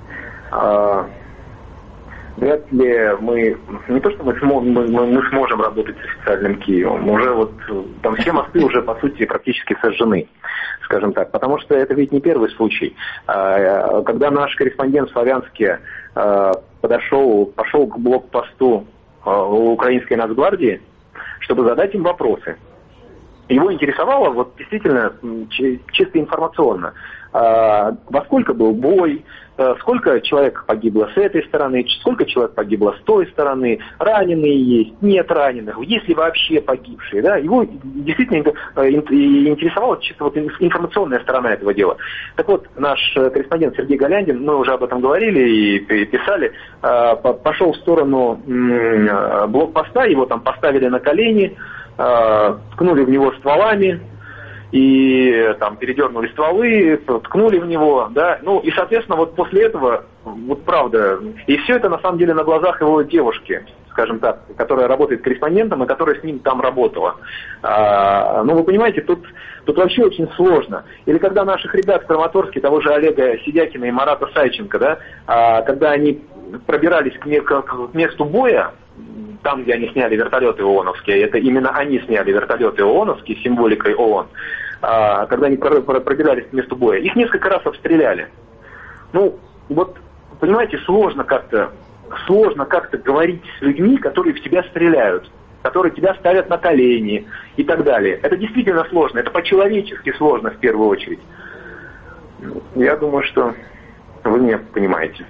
Вряд ли мы, не то что мы, смо, мы, мы сможем работать с официальным Киевом, уже вот там все мосты уже по сути практически сожжены, скажем так, потому что это ведь не первый случай. Когда наш корреспондент в Славянске подошел, пошел к блокпосту украинской нацгвардии, чтобы задать им вопросы, его интересовало вот действительно чисто информационно, во сколько был бой, сколько человек погибло с этой стороны, сколько человек погибло с той стороны, раненые есть, нет раненых, есть ли вообще погибшие. Да? Его действительно интересовала чисто вот информационная сторона этого дела. Так вот, наш корреспондент Сергей Галяндин, мы уже об этом говорили и писали, пошел в сторону блокпоста, его там поставили на колени, ткнули в него стволами, и там передернули стволы, ткнули в него, да, ну и, соответственно, вот после этого, вот правда, и все это на самом деле на глазах его девушки, скажем так, которая работает корреспондентом и которая с ним там работала. А, ну, вы понимаете, тут, тут вообще очень сложно. Или когда наших ребят в Краматорске, того же Олега Сидякина и Марата Сайченко, да, а, когда они пробирались к, к, к месту боя, там, где они сняли вертолеты ООНовские, это именно они сняли вертолеты ООНовские с символикой ООН, а, когда они пробирались к месту боя, их несколько раз обстреляли. Ну, вот, понимаете, сложно как-то, сложно как-то говорить с людьми, которые в тебя стреляют, которые тебя ставят на колени и так далее. Это действительно сложно, это по-человечески сложно в первую очередь. Я думаю, что вы меня понимаете.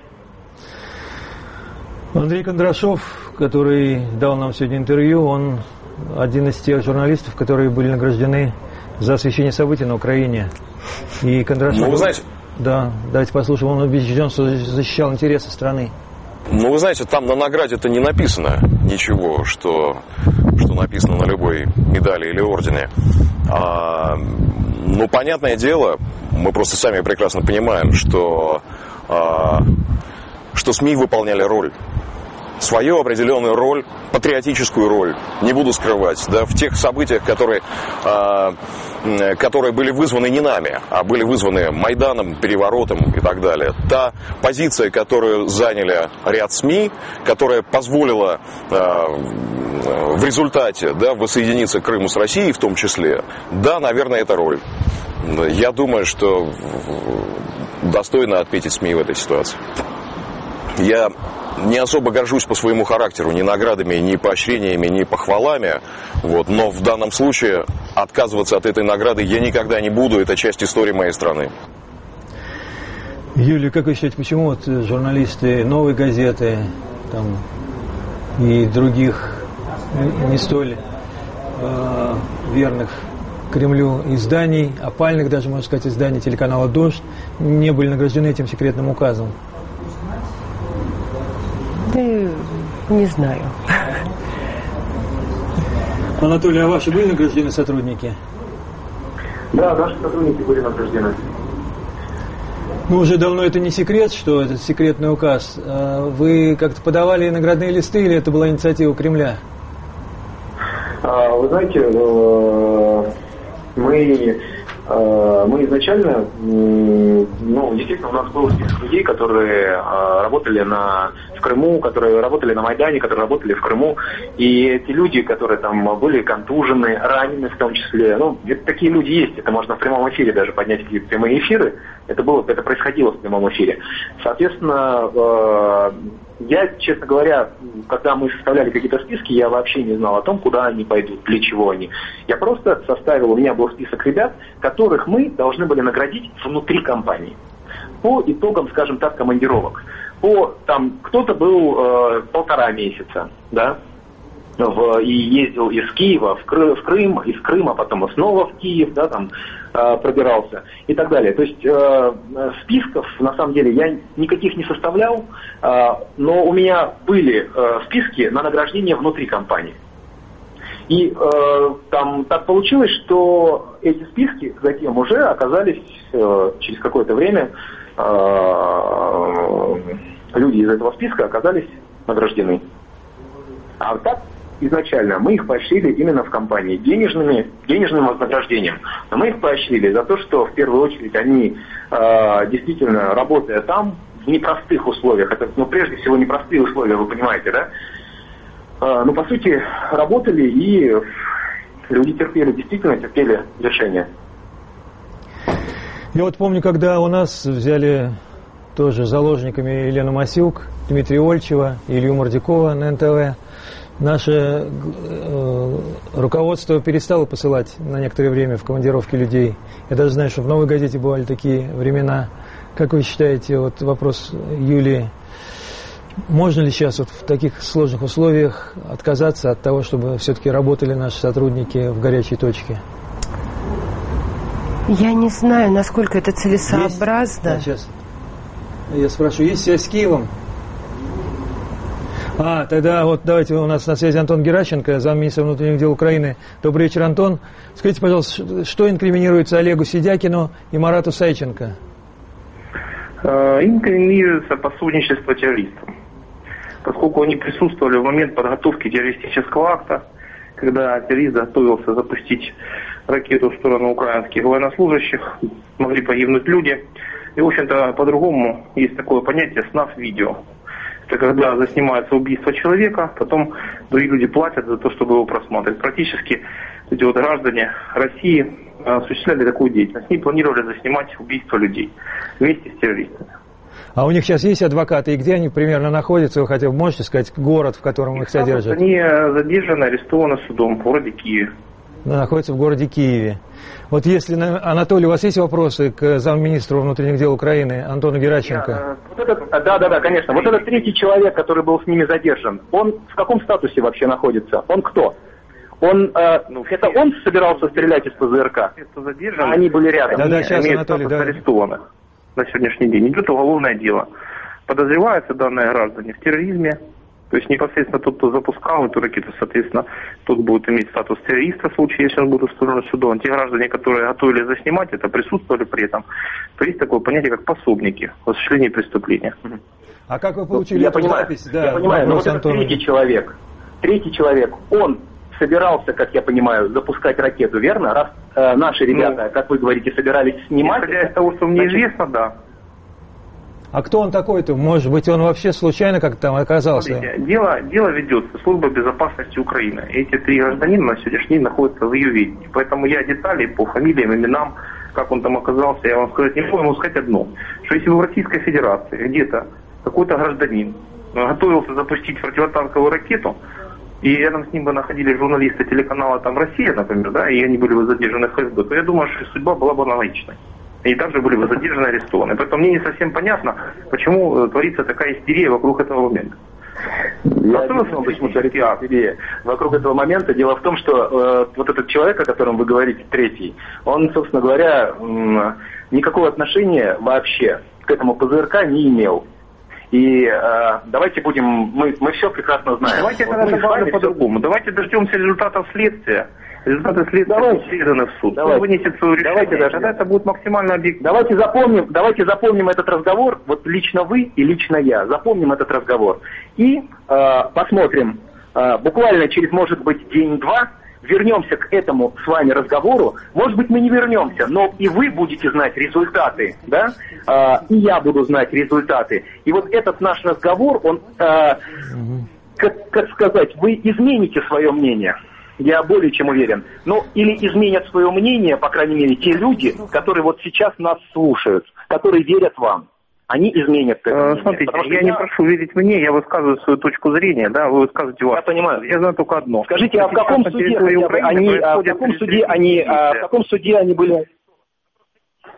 Андрей Кондрашов, который дал нам сегодня интервью, он один из тех журналистов, которые были награждены за освещение событий на Украине. И Кондрашов... Ну, вы знаете... Да, давайте послушаем. Он убежден, что защищал интересы страны. Ну, вы знаете, там на награде-то не написано ничего, что, что написано на любой медали или ордене. А, ну, понятное дело, мы просто сами прекрасно понимаем, что, а, что СМИ выполняли роль. Свою определенную роль, патриотическую роль, не буду скрывать, да, в тех событиях, которые, э, которые были вызваны не нами, а были вызваны Майданом, переворотом и так далее. Та позиция, которую заняли ряд СМИ, которая позволила э, в результате, да, воссоединиться Крыму с Россией в том числе, да, наверное, это роль. Я думаю, что достойно отметить СМИ в этой ситуации. Я не особо горжусь по своему характеру ни наградами, ни поощрениями, ни похвалами. Вот, но в данном случае отказываться от этой награды я никогда не буду. Это часть истории моей страны. Юлия, как вы считаете, почему вот журналисты «Новой газеты» там, и других не столь э, верных Кремлю изданий, опальных даже, можно сказать, изданий телеканала «Дождь» не были награждены этим секретным указом? Да, не знаю. Анатолий, а ваши были награждены сотрудники? Да, наши сотрудники были награждены. Ну, уже давно это не секрет, что это секретный указ. Вы как-то подавали наградные листы или это была инициатива Кремля? А, вы знаете, мы... Мы изначально, ну, действительно, у нас был список людей, которые работали на, в Крыму, которые работали на Майдане, которые работали в Крыму. И эти люди, которые там были контужены, ранены в том числе, ну, это, такие люди есть, это можно в прямом эфире даже поднять какие-то прямые эфиры. Это было, это происходило в прямом эфире. Соответственно, я, честно говоря, когда мы составляли какие-то списки, я вообще не знал о том, куда они пойдут, для чего они. Я просто составил, у меня был список ребят, которых мы должны были наградить внутри компании. По итогам, скажем так, командировок. По, там, кто-то был э, полтора месяца, да, в, и ездил из Киева в, Кры, в Крым, из Крыма потом снова в Киев, да, там э, пробирался и так далее. То есть э, списков, на самом деле, я никаких не составлял, э, но у меня были э, списки на награждение внутри компании. И э, там так получилось, что эти списки затем уже оказались э, через какое-то время, э, люди из этого списка оказались награждены. А так изначально мы их поощрили именно в компании денежными, денежным вознаграждением. Но мы их поощрили за то, что в первую очередь они э, действительно, работая там, в непростых условиях, это, ну, прежде всего непростые условия, вы понимаете, да? Э, ну, по сути, работали, и люди терпели, действительно терпели лишения. Я вот помню, когда у нас взяли тоже заложниками Елену Масюк, Дмитрия Ольчева и Илью Мордюкова на эн тэ вэ, наше э, руководство перестало посылать на некоторое время в командировки людей. Я даже знаю, что в «Новой газете» бывали такие времена. Как вы считаете, вот вопрос Юлии, можно ли сейчас вот в таких сложных условиях отказаться от того, чтобы все-таки работали наши сотрудники в горячей точке? Я не знаю, насколько это целесообразно. Есть? Да, сейчас. Я спрашиваю, есть связь с Киевом? А, тогда вот давайте, у нас на связи Антон Геращенко, замминистра внутренних дел Украины. Добрый вечер, Антон. Скажите, пожалуйста, что инкриминируется Олегу Сидякину и Марату Сайченко? Инкриминируется пособничество террористам, поскольку они присутствовали в момент подготовки террористического акта, когда террорист готовился запустить ракету в сторону украинских военнослужащих, могли погибнуть люди. И, в общем-то, по-другому есть такое понятие «снаф-видео». Это когда заснимается убийство человека, потом другие люди платят за то, чтобы его просматривать. Практически эти вот граждане России осуществляли такую деятельность. Они планировали заснимать убийство людей вместе с террористами. А у них сейчас есть адвокаты, и где они примерно находятся? Вы хотя бы можете сказать город, в котором их содержат? Они задержаны, арестованы судом в городе Киеве. Находятся в городе Киеве. Вот если, Анатолий, у вас есть вопросы к замминистру внутренних дел Украины Антону Геращенко? Вот этот, да, да, да, конечно. Вот этот третий человек, который был с ними задержан, он в каком статусе вообще находится? Он кто? Он, э, ну, это он собирался стрелять из ПЗРК? А они были рядом? Да, да, сейчас, Анатолий, да. Арестованных на сегодняшний день. Идет уголовное дело. Подозреваются данные граждане в терроризме. То есть непосредственно тот, кто запускал эту ракету, соответственно, тот будет иметь статус террориста в случае, если он будет устроен судом. Те граждане, которые готовили заснимать это, присутствовали при этом. То есть такое понятие, как пособники в осуществлении преступления. А как вы получили я эту понимаю, запись? Да, я понимаю, но вот этот третий человек, третий человек, он собирался, как я понимаю, запускать ракету, верно? Раз э, наши ребята, ну, как вы говорите, собирались снимать... Исходя из того, что мне значит... известно, да. А кто он такой-то? Может быть, он вообще случайно как-то там оказался? Смотрите, дело, дело ведется Служба безопасности Украины. Эти три гражданина на сегодняшний день находятся в ее ведении. Поэтому я детали по фамилиям, именам, как он там оказался, я вам сказать не могу. Я могу сказать одно, что если в Российской Федерации где-то какой-то гражданин готовился запустить противотанковую ракету, и рядом с ним бы находились журналисты телеканала там «Россия», например, да, и они были бы задержаны в эф эс бэ, то я думаю, что судьба была бы аналогичной. И также были бы задержаны, арестованы. Поэтому мне не совсем понятно, почему творится такая истерия вокруг этого момента. Я объясню, почему творится истерия вокруг этого момента. Дело в том, что э, вот этот человек, о котором вы говорите, третий, он, собственно говоря, э, никакого отношения вообще к этому ПЗРК не имел. И э, давайте будем, мы, мы все прекрасно знаем. Давайте вот тогда добавим по-другому. Давайте дождемся результатов следствия. Результаты следствия переданы в суд. Давайте. Вынесет свое решение. Давайте даже. Тогда это будет максимально объективно. Давайте запомним, давайте запомним этот разговор. Вот лично вы и лично я. Запомним этот разговор. И э, посмотрим, э, буквально через, может быть, день-два вернемся к этому с вами разговору. Может быть, мы не вернемся, но и вы будете знать результаты, да? Э, и я буду знать результаты. И вот этот наш разговор, он, э, как, как сказать, вы измените свое мнение. Я более чем уверен. Ну, или изменят свое мнение, по крайней мере, те люди, которые вот сейчас нас слушают, которые верят вам. Они изменят это мнение. Смотрите, я, я не прошу верить мне, я высказываю свою точку зрения, да, вы высказываете вас. Я понимаю. Я знаю только одно. Скажите, а в каком суде они, а в каком суде они, а в каком суде они были?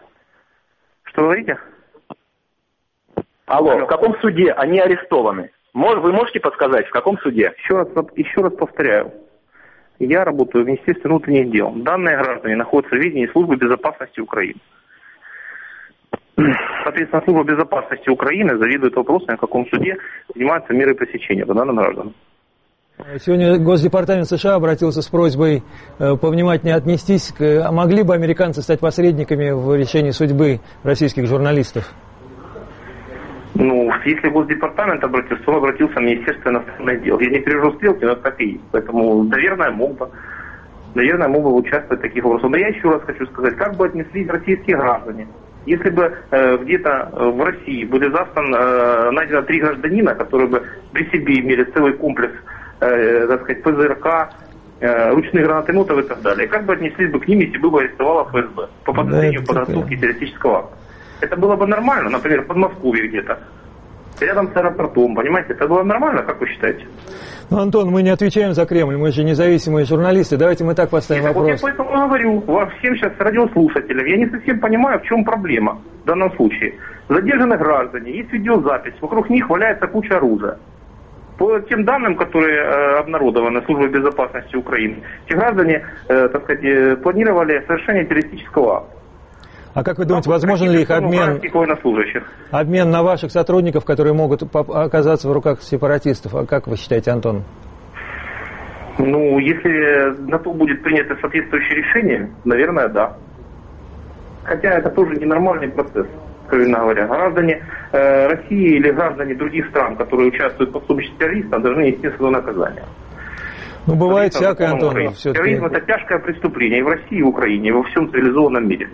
Что говорите? Алло, Алло, в каком суде они арестованы? Вы можете подсказать, в каком суде? Еще раз, еще раз повторяю. Я работаю в Министерстве внутренних дел. Данные граждане находятся в ведении службы безопасности Украины. Соответственно, служба безопасности Украины заведует вопросами, в каком суде принимаются меры пресечения по данным гражданам. Сегодня Госдепартамент США обратился с просьбой повнимательнее отнестись к... А могли бы американцы стать посредниками в решении судьбы российских журналистов? Ну, если Госдепартамент обратился, то он обратился в Министерство иностранных дел. Я не перевожу стрелки, но так и есть. Поэтому, наверное, мог бы, наверное, мог бы участвовать в таких вопросах. Но я еще раз хочу сказать, как бы отнеслись российские граждане. Если бы э, где-то в России были застан, э, найдено три гражданина, которые бы при себе имели целый комплекс, э, так сказать, ПЗРК, э, ручных гранатометов и так далее, как бы отнеслись бы к ним, если бы его арестовала ФСБ по подозрению в подготовке террористического акта? Это было бы нормально, например, в Подмосковье где-то, рядом с аэропортом, понимаете? Это было нормально, как вы считаете? Ну, Антон, мы не отвечаем за Кремль, мы же независимые журналисты. Давайте мы так поставим Нет, вопрос. Вот я поэтому говорю вам всем сейчас радиослушателям, я не совсем понимаю, в чем проблема в данном случае. Задержаны граждане, есть видеозапись, вокруг них валяется куча оружия. По тем данным, которые э, обнародованы Службой безопасности Украины, эти граждане, э, так сказать, э, планировали совершение террористического акта. А как вы думаете, возможен ли их обмен, обмен на ваших сотрудников, которые могут оказаться в руках сепаратистов? А как вы считаете, Антон? Ну, если на то будет принято соответствующее решение, наверное, да. Хотя это тоже ненормальный процесс, откровенно говоря. Граждане э, России или граждане других стран, которые участвуют в пособничестве террористам, должны нести свое наказание. Ну, бывает всякое, Антон. Терроризм – это тяжкое преступление и в России, и в Украине, и во всем цивилизованном мире.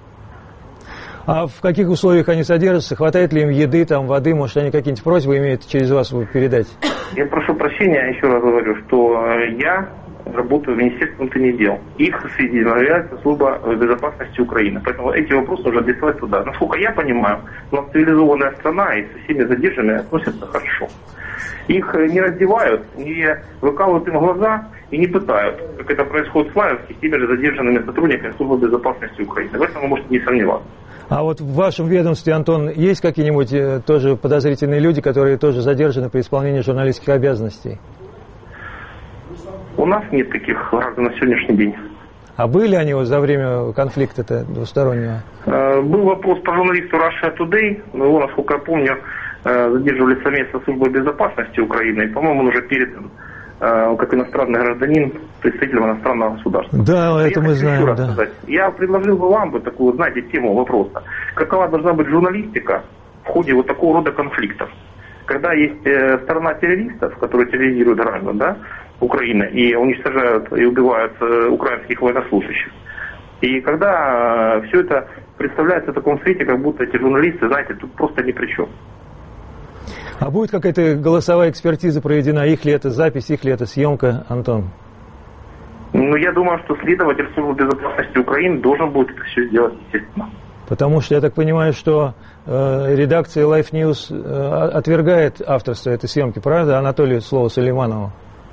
А в каких условиях они содержатся? Хватает ли им еды, там, воды? Может, они какие-нибудь просьбы имеют через вас передать? Я прошу прощения, я еще раз говорю, что я работаю в Министерстве внутренних дел. Их свидетелем является служба безопасности Украины. Поэтому эти вопросы нужно адресовать туда. Насколько я понимаю, у нас цивилизованная страна, и со всеми задержанными относятся хорошо. Их не раздевают, не выкалывают им глаза и не пытают, как это происходит в Славянске, с теми же задержанными сотрудниками службы безопасности Украины. В этом вы можете не сомневаться. А вот в вашем ведомстве, Антон, есть какие-нибудь э, тоже подозрительные люди, которые тоже задержаны при исполнении журналистских обязанностей? У нас нет таких граждан на сегодняшний день. А были они вот за время конфликта-то двустороннего? Э, был вопрос по журналисту Russia Today, но его, насколько я помню, э, задерживали совместно с службой безопасности Украины, и, по-моему, он уже передан э, как иностранный гражданин представителем иностранного государства. Да, это мы знаем, да. Сказать. Я предложил бы вам бы такую, знаете, тему вопроса. Какова должна быть журналистика в ходе вот такого рода конфликтов? Когда есть э, сторона террористов, которые терроризируют граждан, да, Украины, и уничтожают и убивают э, украинских военнослужащих. И когда э, все это представляется в таком свете, как будто эти журналисты, знаете, тут просто ни при чем. А будет какая-то голосовая экспертиза проведена? Их ли это запись, их ли это съемка, Антон? Ну, я думаю, что следователь службы безопасности Украины должен будет это все сделать, естественно. Потому что я так понимаю, что э, редакция Life News э, отвергает авторство этой съемки, правда, Анатолию слово Сулейманову?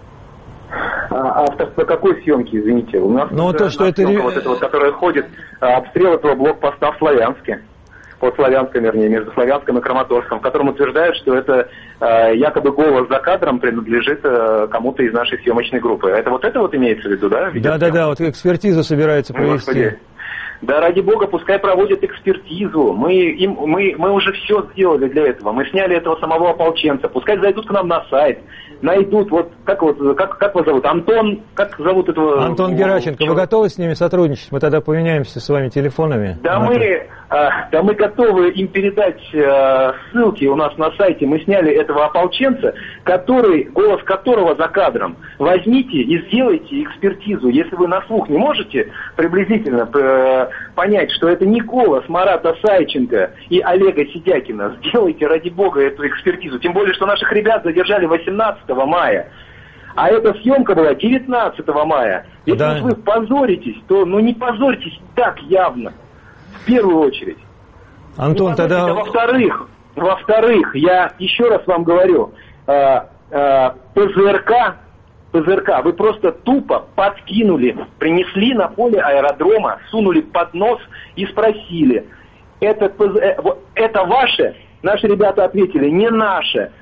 А авторство какой съемки, извините? У нас ну, то, что это... вот эта вот, которая ходит, обстрел этого блокпоста в Славянске. Под Славянском, вернее, между Славянском и Краматорском, в котором утверждают, что это э, якобы голос за кадром принадлежит э, кому-то из нашей съемочной группы. Это вот это вот имеется в виду, да? Да-да-да, вот экспертизу собирается провести. Господи. Да ради бога, пускай проводят экспертизу. Мы, им, мы, мы уже все сделали для этого. Мы сняли этого самого ополченца. Пускай зайдут к нам на сайт, найдут, вот как вот как, как вас зовут? Антон, как зовут этого? Антон Геращенко. Вы готовы с ними сотрудничать? Мы тогда поменяемся с вами телефонами. Да, мы, а, да мы готовы им передать а, ссылки у нас на сайте. Мы сняли этого ополченца, который, голос которого за кадром. Возьмите и сделайте экспертизу. Если вы на слух не можете приблизительно э, понять, что это не голос Марата Сайченко и Олега Сидякина, сделайте ради бога эту экспертизу. Тем более, что наших ребят задержали восемнадцатого мая. А эта съемка была девятнадцатого мая. Если да. вы позоритесь, то ну не позорьтесь так явно. В первую очередь. Антон, тогда... А во-вторых, во-вторых, я еще раз вам говорю, э, э, ПЗРК, ПЗРК, вы просто тупо подкинули, принесли на поле аэродрома, сунули под нос и спросили, это, это ваше? Наши ребята ответили, не наше.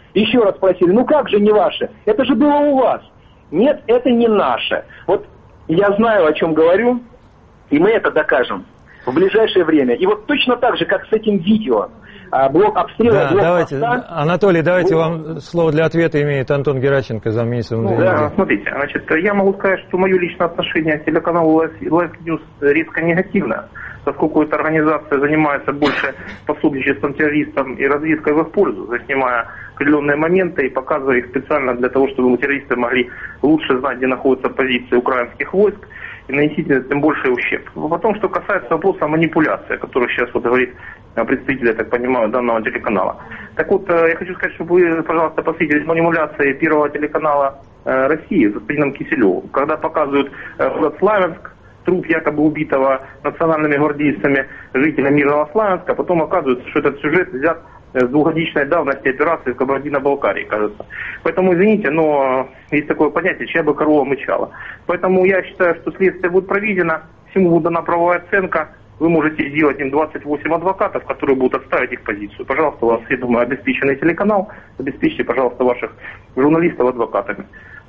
Еще раз спросили, ну как же не ваше? Это же было у вас. Нет, это не наше. Вот я знаю, о чем говорю, и мы это докажем в ближайшее время. И вот точно так же, как с этим видео, блок обстрела... Да, блок давайте, поста, Анатолий, давайте ну, вам слово для ответа имеет Антон Геращенко, замминистра внутренних дел. Да, смотрите, значит, я могу сказать, что мое личное отношение к телеканалу Life News резко негативно, поскольку эта организация занимается больше пособничеством террористам и разведкой в их пользу, заснимая определенные моменты и показывая их специально для того, чтобы террористы могли лучше знать, где находятся позиции украинских войск, и нанести тем больший ущерб. Но потом, что касается вопроса манипуляции, о которой сейчас вот говорит представитель, я так понимаю, данного телеканала. Так вот, я хочу сказать, чтобы вы, пожалуйста, посмотрели манипуляции первого телеканала России с господином Киселевым, когда показывают город Славянск, труп якобы убитого национальными гвардейцами жителя мирного Славянска, потом оказывается, что этот сюжет взят с двухгодичной давности операции в Кабардино-Балкарии, кажется. Поэтому, извините, но есть такое понятие, чья бы корова мычала. Поэтому я считаю, что следствие будет проведено, всему будет дана правовая оценка, вы можете сделать им двадцать восемь адвокатов, которые будут отставить их позицию. Пожалуйста, у вас, я думаю, обеспеченный телеканал, обеспечьте, пожалуйста, ваших журналистов адвокатами.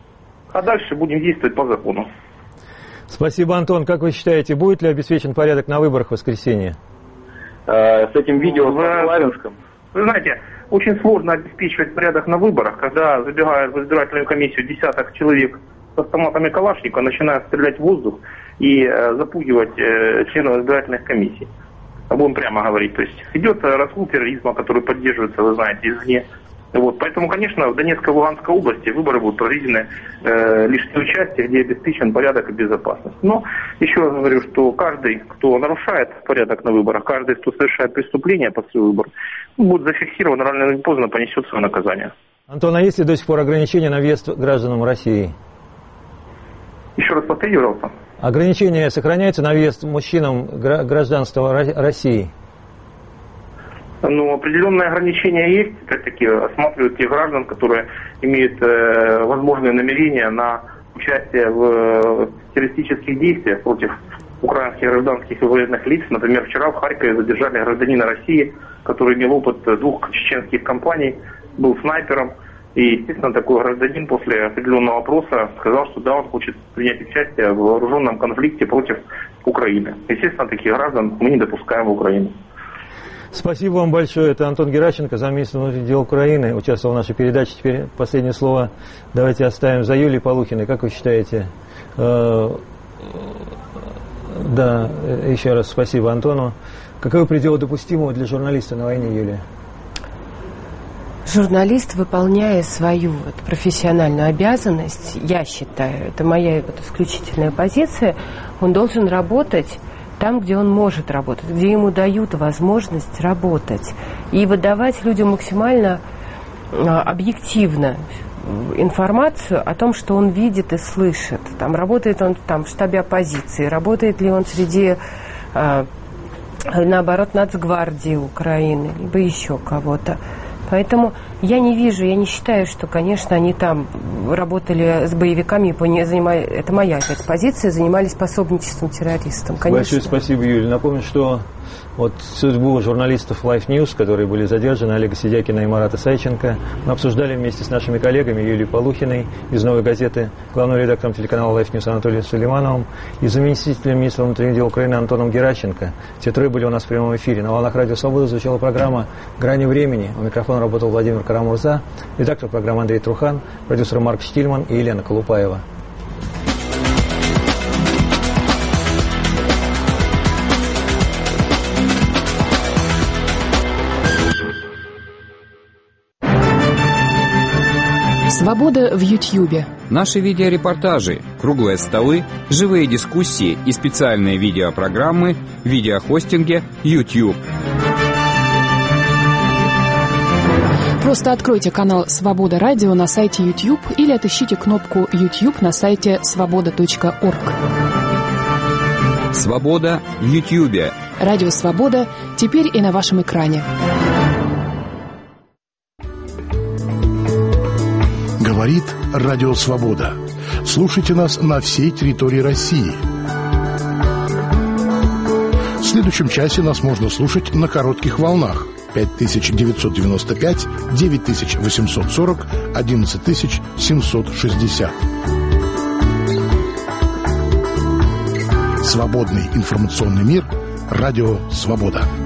А дальше будем действовать по закону. Спасибо, Антон. Как вы считаете, будет ли обеспечен порядок на выборах в воскресенье? Э, с этим видео в Славянском? Вы знаете, очень сложно обеспечивать порядок на выборах, когда забегает в избирательную комиссию десяток человек с автоматами Калашникова, начинают стрелять в воздух и э, запугивать э, членов избирательных комиссий. Будем прямо говорить. То есть идет раскол терроризма, который поддерживается, вы знаете, извне. Вот. Поэтому, конечно, в Донецкой и Луганской области выборы будут проведены э, лишь в той части, где обеспечен порядок и безопасность. Но еще раз говорю, что каждый, кто нарушает порядок на выборах, каждый, кто совершает преступление по своему выбору, будет зафиксирован, рано или поздно понесет свое наказание. Антон, а есть ли до сих пор ограничения на въезд гражданам России? Еще раз повторите, пожалуйста. Ограничения сохраняются на въезд мужчинам гражданства России? Но определенные ограничения есть, опять-таки осматривают тех граждан, которые имеют э, возможные намерения на участие в э, террористических действиях против украинских гражданских и военных лиц. Например, вчера в Харькове задержали гражданина России, который имел опыт двух чеченских компаний, был снайпером. И, естественно, такой гражданин после определенного опроса сказал, что да, он хочет принять участие в вооруженном конфликте против Украины. Естественно, таких граждан мы не допускаем в Украину. Спасибо вам большое. Это Антон Геращенко, замминистра внутренних дел Украины, участвовал в нашей передаче. Теперь последнее слово давайте оставим за Юлией Полухиной. Как вы считаете? Да, еще раз спасибо Антону. Каковы пределы допустимого для журналиста на войне, Юлия? Журналист, выполняя свою вот, профессиональную обязанность, я считаю, это моя вот, исключительная позиция, он должен работать там, где он может работать, где ему дают возможность работать. И выдавать людям максимально а, объективно информацию о том, что он видит и слышит. Там, работает он там, в штабе оппозиции, работает ли он среди, а, наоборот, Нацгвардии Украины, либо еще кого-то. Поэтому я не вижу, я не считаю, что, конечно, они там работали с боевиками, занимали, это моя опять позиция, занимались пособничеством террористам. Конечно. Большое спасибо, Юлия. Напомню, что вот судьбу журналистов Life News, которые были задержаны, Олега Сидякина и Марата Сайченко, мы обсуждали вместе с нашими коллегами Юлией Полухиной из «Новой газеты», главным редактором телеканала Life News Анатолием Сулеймановым и заместителем министра внутренних дел Украины Антоном Геращенко. Все трое были у нас в прямом эфире. На волнах Радио Свобода звучала программа «Грани времени». У микрофона работал Владимир Карамурза, редактор программы Андрей Трухан, продюсер Марк Штильман и Елена Колупаева. Свобода в Ютьюбе. Наши видеорепортажи, круглые столы, живые дискуссии и специальные видеопрограммы в видеохостинге YouTube. Просто откройте канал «Свобода Радио» на сайте YouTube или отыщите кнопку YouTube на сайте свобода точка орг. Свобода в Ютьюбе. Радио «Свобода» теперь и на вашем экране. Говорит Радио Свобода. Слушайте нас на всей территории России. В следующем часе нас можно слушать на коротких волнах. пять тысяч девятьсот девяносто пять, девять тысяч восемьсот сорок, одиннадцать тысяч семьсот шестьдесят. Свободный информационный мир. Радио «Свобода».